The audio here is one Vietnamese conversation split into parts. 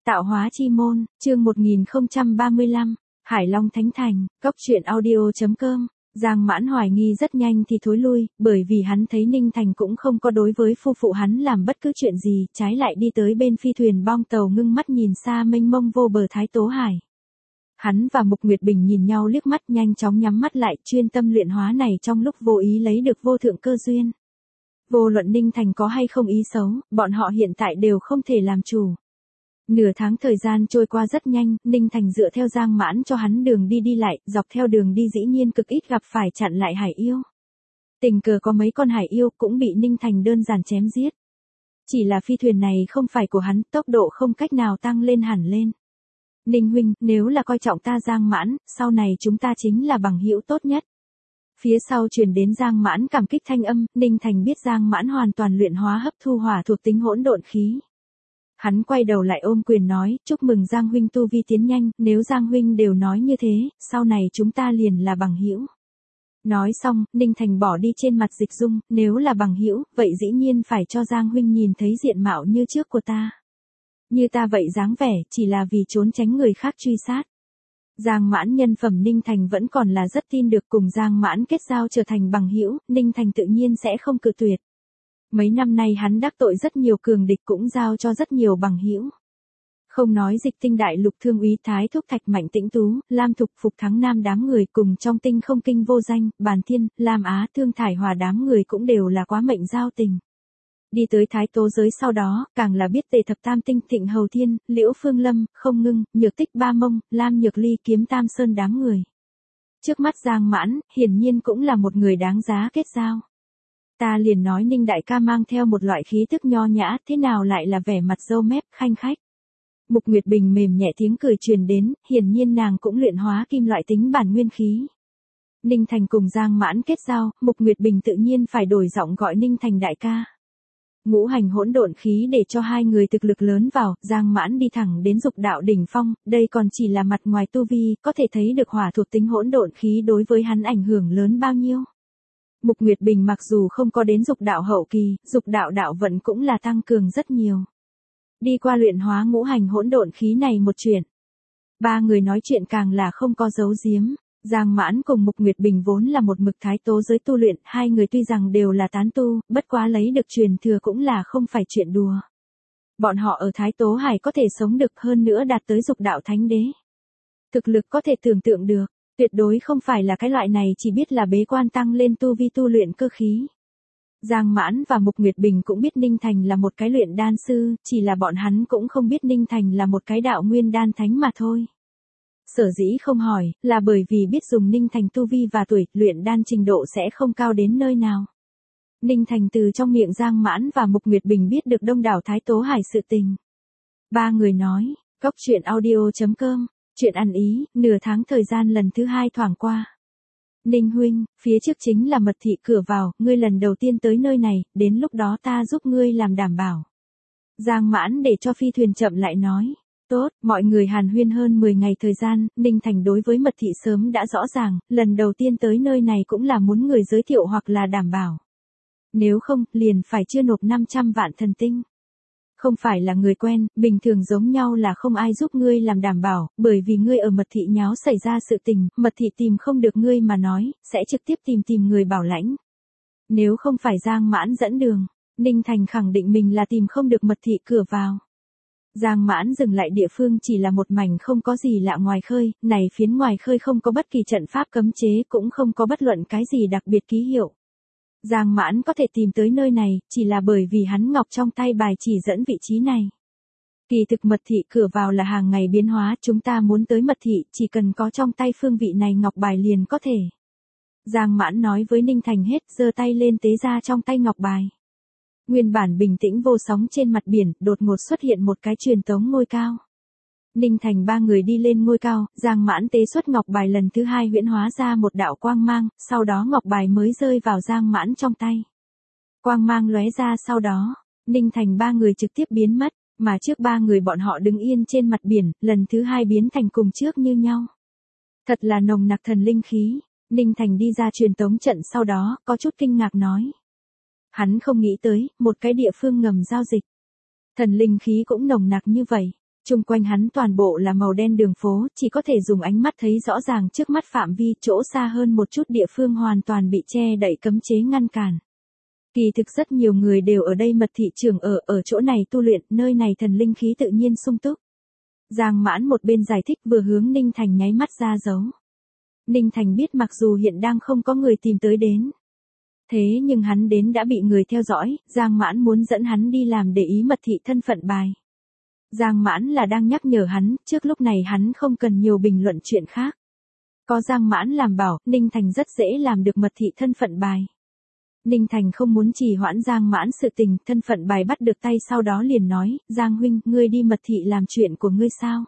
Tạo hóa chi môn, chương 1035, Hải Long Thánh Thành, Cốc truyện audio.com. Giang Mãn hoài nghi rất nhanh thì thối lui, bởi vì hắn thấy Ninh Thành cũng không có đối với phu phụ hắn làm bất cứ chuyện gì, trái lại đi tới bên phi thuyền bong tàu ngưng mắt nhìn xa mênh mông vô bờ Thái Tố Hải. Hắn và Mục Nguyệt Bình nhìn nhau liếc mắt, nhanh chóng nhắm mắt lại, chuyên tâm luyện hóa này trong lúc vô ý lấy được vô thượng cơ duyên. Vô luận Ninh Thành có hay không ý xấu, bọn họ hiện tại đều không thể làm chủ. Nửa tháng thời gian trôi qua rất nhanh, Ninh Thành dựa theo Giang Mãn cho hắn đường đi lại, dọc theo đường đi dĩ nhiên cực ít gặp phải chặn lại hải yêu. Tình cờ có mấy con hải yêu cũng bị Ninh Thành đơn giản chém giết. Chỉ là phi thuyền này không phải của hắn, tốc độ không cách nào tăng lên hẳn lên. Ninh huynh, nếu là coi trọng ta Giang Mãn, sau này chúng ta chính là bằng hữu tốt nhất. Phía sau truyền đến Giang Mãn cảm kích thanh âm, Ninh Thành biết Giang Mãn hoàn toàn luyện hóa hấp thu hỏa thuộc tính hỗn độn khí. Hắn quay đầu lại ôm quyền nói, chúc mừng Giang huynh tu vi tiến nhanh, nếu Giang huynh đều nói như thế, sau này chúng ta liền là bằng hữu. Nói xong, Ninh Thành bỏ đi trên mặt Dịch Dung, nếu là bằng hữu, vậy dĩ nhiên phải cho Giang huynh nhìn thấy diện mạo như trước của ta. Như ta vậy dáng vẻ, chỉ là vì trốn tránh người khác truy sát. Giang Mãn nhân phẩm Ninh Thành vẫn còn là rất tin được, cùng Giang Mãn kết giao trở thành bằng hữu, Ninh Thành tự nhiên sẽ không cự tuyệt. Mấy năm nay hắn đắc tội rất nhiều cường địch, cũng giao cho rất nhiều bằng hữu. Không nói Dịch Tinh đại lục thương úy Thái Thúc Thạch Mạnh Tĩnh Tú, Lam Thục Phục Thắng Nam đám người, cùng trong Tinh Không Kinh Vô Danh, Bàn Thiên, Lam Á Thương Thải Hòa đám người cũng đều là quá mệnh giao tình. Đi tới Thái Tố giới sau đó, càng là biết Tề Thập Tam Tinh, Thịnh Hầu Thiên, Liễu Phương Lâm, Không Ngưng, Nhược Tích Ba Mông, Lam Nhược Ly, Kiếm Tam Sơn đám người. Trước mắt Giang Mãn, hiển nhiên cũng là một người đáng giá kết giao. Ta liền nói Ninh đại ca mang theo một loại khí thức nho nhã, thế nào lại là vẻ mặt râu mép, khanh khách. Mục Nguyệt Bình mềm nhẹ tiếng cười truyền đến, hiển nhiên nàng cũng luyện hóa kim loại tính bản nguyên khí. Ninh Thành cùng Giang Mãn kết giao, Mục Nguyệt Bình tự nhiên phải đổi giọng gọi Ninh Thành đại ca. Ngũ hành hỗn độn khí để cho hai người thực lực lớn vào, Giang Mãn đi thẳng đến dục đạo đỉnh phong, đây còn chỉ là mặt ngoài tu vi, có thể thấy được hỏa thuộc tính hỗn độn khí đối với hắn ảnh hưởng lớn bao nhiêu. Mục Nguyệt Bình mặc dù không có đến dục đạo hậu kỳ, dục đạo đạo vận cũng là tăng cường rất nhiều. Đi qua luyện hóa ngũ hành hỗn độn khí này một chuyện. Ba người nói chuyện càng là không có giấu giếm. Giang Mãn cùng Mục Nguyệt Bình vốn là một mực Thái Tố giới tu luyện, hai người tuy rằng đều là tán tu, bất quá lấy được truyền thừa cũng là không phải chuyện đùa. Bọn họ ở Thái Tố Hải có thể sống được, hơn nữa đạt tới dục đạo thánh đế. Thực lực có thể tưởng tượng được, tuyệt đối không phải là cái loại này chỉ biết là bế quan tăng lên tu vi tu luyện cơ khí. Giang Mãn và Mục Nguyệt Bình cũng biết Ninh Thành là một cái luyện đan sư, chỉ là bọn hắn cũng không biết Ninh Thành là một cái đạo nguyên đan thánh mà thôi. Sở dĩ không hỏi, là bởi vì biết dùng Ninh Thành tu vi và tuổi, luyện đan trình độ sẽ không cao đến nơi nào. Ninh Thành từ trong miệng Giang Mãn và Mục Nguyệt Bình biết được đông đảo Thái Tố Hải sự tình. Ba người nói, Cốc truyện audio.com, chuyện ăn ý, nửa tháng thời gian lần thứ hai thoảng qua. Ninh huynh, phía trước chính là mật thị cửa vào, ngươi lần đầu tiên tới nơi này, đến lúc đó ta giúp ngươi làm đảm bảo. Giang Mãn để cho phi thuyền chậm lại nói. Tốt, mọi người hàn huyên hơn 10 ngày thời gian, Ninh Thành đối với mật thị sớm đã rõ ràng, lần đầu tiên tới nơi này cũng là muốn người giới thiệu hoặc là đảm bảo. Nếu không, liền phải chưa nộp 500 vạn thần tinh. Không phải là người quen, bình thường giống nhau là không ai giúp ngươi làm đảm bảo, bởi vì ngươi ở mật thị nháo xảy ra sự tình, mật thị tìm không được ngươi mà nói, sẽ trực tiếp tìm người bảo lãnh. Nếu không phải Giang Mãn dẫn đường, Ninh Thành khẳng định mình là tìm không được mật thị cửa vào. Giang Mãn dừng lại địa phương chỉ là một mảnh không có gì lạ ngoài khơi, này phiến ngoài khơi không có bất kỳ trận pháp cấm chế, cũng không có bất luận cái gì đặc biệt ký hiệu. Giang Mãn có thể tìm tới nơi này, chỉ là bởi vì hắn ngọc trong tay bài chỉ dẫn vị trí này. Kỳ thực mật thị cửa vào là hàng ngày biến hóa, chúng ta muốn tới mật thị, chỉ cần có trong tay phương vị này ngọc bài liền có thể. Giang Mãn nói với Ninh Thành hết, giơ tay lên tế ra trong tay ngọc bài. Nguyên bản bình tĩnh vô sóng trên mặt biển, đột ngột xuất hiện một cái truyền tống ngôi cao. Ninh Thành ba người đi lên ngôi cao, Giang Mãn tế xuất ngọc bài lần thứ hai huyễn hóa ra một đạo quang mang, sau đó ngọc bài mới rơi vào Giang Mãn trong tay. Quang mang lóe ra sau đó, Ninh Thành ba người trực tiếp biến mất, mà trước ba người bọn họ đứng yên trên mặt biển, lần thứ hai biến thành cùng trước như nhau. Thật là nồng nặc thần linh khí, Ninh Thành đi ra truyền tống trận sau đó, có chút kinh ngạc nói. Hắn không nghĩ tới, một cái địa phương ngầm giao dịch. Thần linh khí cũng nồng nặc như vậy. Chung quanh hắn toàn bộ là màu đen đường phố, chỉ có thể dùng ánh mắt thấy rõ ràng trước mắt phạm vi, chỗ xa hơn một chút địa phương hoàn toàn bị che đậy cấm chế ngăn cản. Kỳ thực rất nhiều người đều ở đây mật thị trường ở chỗ này tu luyện, nơi này thần linh khí tự nhiên sung túc. Giang Mãn một bên giải thích vừa hướng Ninh Thành nháy mắt ra dấu. Ninh Thành biết mặc dù hiện đang không có người tìm tới đến. Thế nhưng hắn đến đã bị người theo dõi, Giang Mãn muốn dẫn hắn đi làm để ý mật thị thân phận bài. Giang Mãn là đang nhắc nhở hắn, trước lúc này hắn không cần nhiều bình luận chuyện khác. Có Giang Mãn làm bảo, Ninh Thành rất dễ làm được mật thị thân phận bài. Ninh Thành không muốn trì hoãn Giang Mãn sự tình, thân phận bài bắt được tay sau đó liền nói, Giang huynh, ngươi đi mật thị làm chuyện của ngươi sao?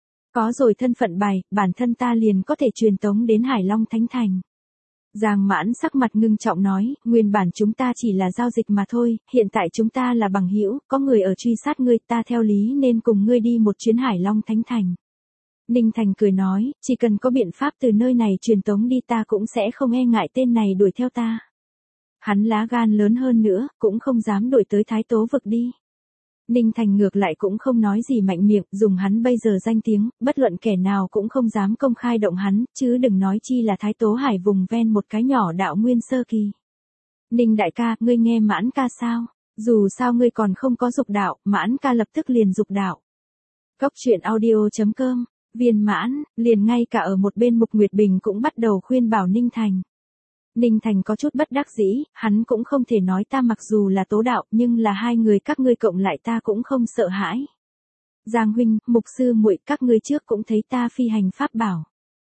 Có rồi thân phận bài, bản thân ta liền có thể truyền tống đến Hải Long Thánh Thành. Giang Mãn sắc mặt ngưng trọng nói, nguyên bản chúng ta chỉ là giao dịch mà thôi, hiện tại chúng ta là bằng hữu, có người ở truy sát ngươi, ta theo lý nên cùng ngươi đi một chuyến Hải Long Thánh Thành. Ninh Thành cười nói, chỉ cần có biện pháp từ nơi này truyền tống đi ta cũng sẽ không e ngại tên này đuổi theo ta. Hắn lá gan lớn hơn nữa, cũng không dám đuổi tới Thái Tố vực đi. Ninh Thành ngược lại cũng không nói gì mạnh miệng, dùng hắn bây giờ danh tiếng, bất luận kẻ nào cũng không dám công khai động hắn, chứ đừng nói chi là Thái Tố Hải vùng ven một cái nhỏ đạo nguyên sơ kỳ. Ninh đại ca, ngươi nghe Mãn ca sao? Dù sao ngươi còn không có dục đạo, Mãn ca lập tức liền dục đạo. Cốc truyện audio.com, Viên Mãn, liền ngay cả ở một bên Mục Nguyệt Bình cũng bắt đầu khuyên bảo Ninh Thành. Ninh Thành có chút bất đắc dĩ, hắn cũng không thể nói ta mặc dù là tố đạo, nhưng là hai người các ngươi cộng lại ta cũng không sợ hãi. Giang huynh, Mục sư muội, các ngươi trước cũng thấy ta phi hành pháp bảo.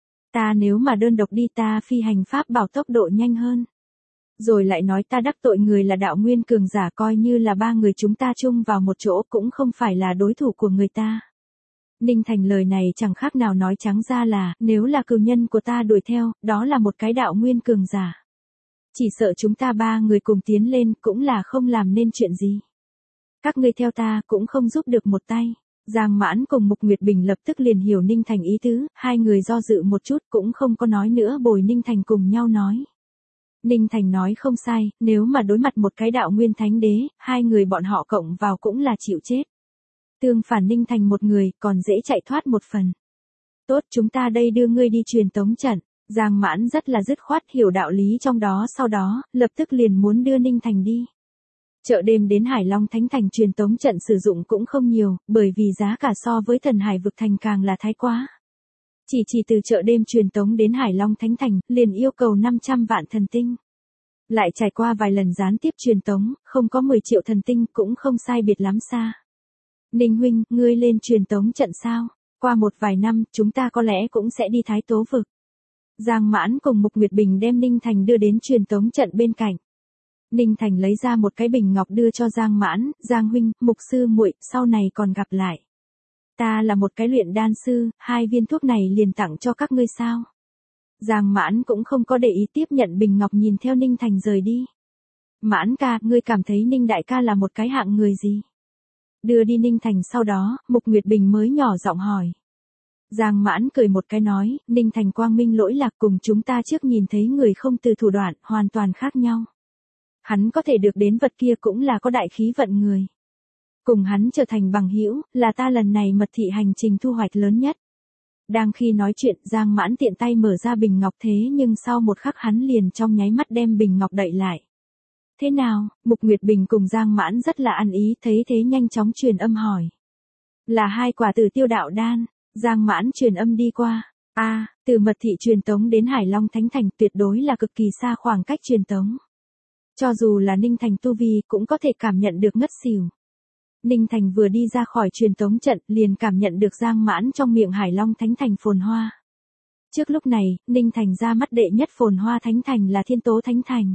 Ta nếu mà đơn độc đi ta phi hành pháp bảo tốc độ nhanh hơn. Rồi lại nói ta đắc tội người là đạo nguyên cường giả, coi như là ba người chúng ta chung vào một chỗ cũng không phải là đối thủ của người ta. Ninh Thành lời này chẳng khác nào nói trắng ra là, nếu là cừu nhân của ta đuổi theo, đó là một cái đạo nguyên cường giả. Chỉ sợ chúng ta ba người cùng tiến lên cũng là không làm nên chuyện gì. Các ngươi theo ta cũng không giúp được một tay. Giang Mãn cùng Mục Nguyệt Bình lập tức liền hiểu Ninh Thành ý tứ, hai người do dự một chút cũng không có nói nữa, bồi Ninh Thành cùng nhau nói. Ninh Thành nói không sai, nếu mà đối mặt một cái đạo nguyên thánh đế, hai người bọn họ cộng vào cũng là chịu chết. Tương phản Ninh Thành một người, còn dễ chạy thoát một phần. Tốt, chúng ta đây đưa ngươi đi truyền tống trận. Giang Mãn rất là dứt khoát hiểu đạo lý trong đó, sau đó, lập tức liền muốn đưa Ninh Thành đi. Chợ đêm đến Hải Long Thánh Thành truyền tống trận sử dụng cũng không nhiều, bởi vì giá cả so với Thần Hải vực thành càng là thái quá. Chỉ từ chợ đêm truyền tống đến Hải Long Thánh Thành, liền yêu cầu 500 vạn thần tinh. Lại trải qua vài lần gián tiếp truyền tống, không có 10 triệu thần tinh cũng không sai biệt lắm xa. Ninh huynh, ngươi lên truyền tống trận sao? Qua một vài năm, chúng ta có lẽ cũng sẽ đi Thái Tố vực. Giang Mãn cùng Mục Nguyệt Bình đem Ninh Thành đưa đến truyền tống trận bên cạnh. Ninh Thành lấy ra một cái bình ngọc đưa cho Giang Mãn, Giang huynh, Mục sư muội, sau này còn gặp lại. Ta là một cái luyện đan sư, 2 viên thuốc này liền tặng cho các ngươi sao? Giang Mãn cũng không có để ý tiếp nhận bình ngọc, nhìn theo Ninh Thành rời đi. Mãn ca, ngươi cảm thấy Ninh đại ca là một cái hạng người gì? Đưa đi Ninh Thành sau đó, Mục Nguyệt Bình mới nhỏ giọng hỏi. Giang Mãn cười một cái nói, Ninh Thành quang minh lỗi lạc, cùng chúng ta trước nhìn thấy người không từ thủ đoạn, hoàn toàn khác nhau. Hắn có thể được đến vật kia cũng là có đại khí vận người. Cùng hắn trở thành bằng hữu, là ta lần này mật thị hành trình thu hoạch lớn nhất. Đang khi nói chuyện, Giang Mãn tiện tay mở ra bình ngọc, thế nhưng sau một khắc hắn liền trong nháy mắt đem bình ngọc đậy lại. Thế nào? Mục Nguyệt Bình cùng Giang Mãn rất là ăn ý, thấy thế nhanh chóng truyền âm hỏi. Là 2 quả Tử Tiêu đạo đan. Giang Mãn truyền âm đi qua. Từ mật thị truyền tống đến Hải Long Thánh Thành tuyệt đối là cực kỳ xa khoảng cách truyền tống. Cho dù là Ninh Thành tu vi cũng có thể cảm nhận được ngất xỉu. Ninh Thành vừa đi ra khỏi truyền tống trận liền cảm nhận được Giang Mãn trong miệng Hải Long Thánh Thành phồn hoa. Trước lúc này, Ninh Thành ra mắt đệ nhất phồn hoa Thánh Thành là Thiên Tố Thánh Thành.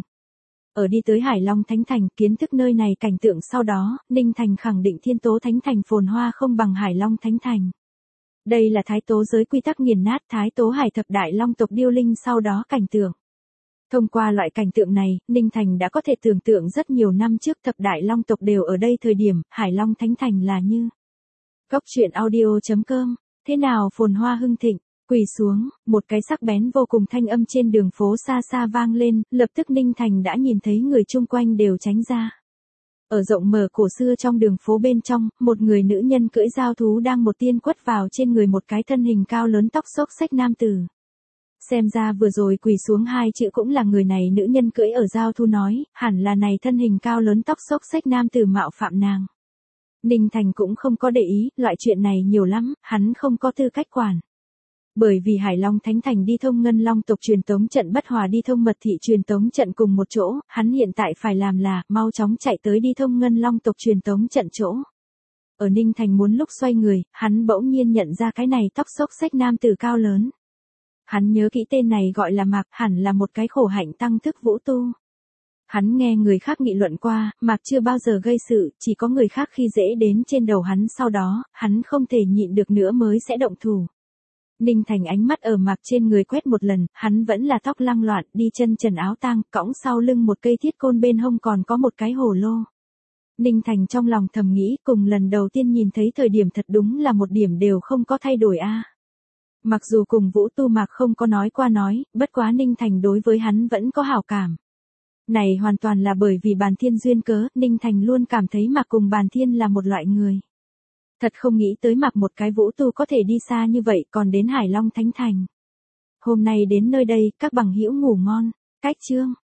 Ở đi tới Hải Long Thánh Thành, kiến thức nơi này cảnh tượng sau đó, Ninh Thành khẳng định Thiên Tố Thánh Thành phồn hoa không bằng Hải Long Thánh Thành. Đây là Thái Tố giới quy tắc nghiền nát Thái Tố Hải thập đại long tộc điêu linh sau đó cảnh tượng. Thông qua loại cảnh tượng này, Ninh Thành đã có thể tưởng tượng rất nhiều năm trước thập đại long tộc đều ở đây thời điểm, Hải Long Thánh Thành là như. Cốc truyện audio.com, thế nào phồn hoa hưng thịnh, quỳ xuống, một cái sắc bén vô cùng thanh âm trên đường phố xa xa vang lên, lập tức Ninh Thành đã nhìn thấy người chung quanh đều tránh ra. Ở rộng mở cổ xưa trong đường phố bên trong, một người nữ nhân cưỡi giao thú đang một tiên quất vào trên người một cái thân hình cao lớn tóc xốc xếch nam tử. Xem ra vừa rồi quỳ xuống hai chữ cũng là người này, nữ nhân cưỡi ở giao thú nói, hẳn là này thân hình cao lớn tóc xốc xếch nam tử mạo phạm nàng. Ninh Thành cũng không có để ý, loại chuyện này nhiều lắm, hắn không có tư cách quản. Bởi vì Hải Long Thánh Thành đi thông Ngân Long tộc truyền tống trận bất hòa đi thông Mật Thị truyền tống trận cùng một chỗ, hắn hiện tại phải làm là mau chóng chạy tới đi thông Ngân Long tộc truyền tống trận chỗ. Ở Ninh Thành muốn lúc xoay người, hắn bỗng nhiên nhận ra cái này tóc xốc xếch nam tử cao lớn. Hắn nhớ kỹ tên này gọi là Mạc, hẳn là một cái khổ hạnh tăng thức vũ tu. Hắn nghe người khác nghị luận qua, Mạc chưa bao giờ gây sự, chỉ có người khác khi dễ đến trên đầu hắn, sau đó, hắn không thể nhịn được nữa mới sẽ động thủ. Ninh Thành ánh mắt ở Mạc trên người quét một lần, hắn vẫn là tóc lăng loạn, đi chân trần áo tang, cõng sau lưng một cây thiết côn, bên hông còn có một cái hồ lô. Ninh Thành trong lòng thầm nghĩ, cùng lần đầu tiên nhìn thấy thời điểm thật đúng là một điểm đều không có thay đổi a. Mặc dù cùng Vũ Tu Mạc không có nói qua nói, bất quá Ninh Thành đối với hắn vẫn có hảo cảm. Này hoàn toàn là bởi vì Bàn Thiên duyên cớ, Ninh Thành luôn cảm thấy Mạc cùng Bàn Thiên là một loại người. Thật không nghĩ tới Mạc một cái Vũ Tu có thể đi xa như vậy, còn đến Hải Long Thánh Thành. Hôm nay đến nơi đây, các bằng hữu ngủ ngon, cách chương.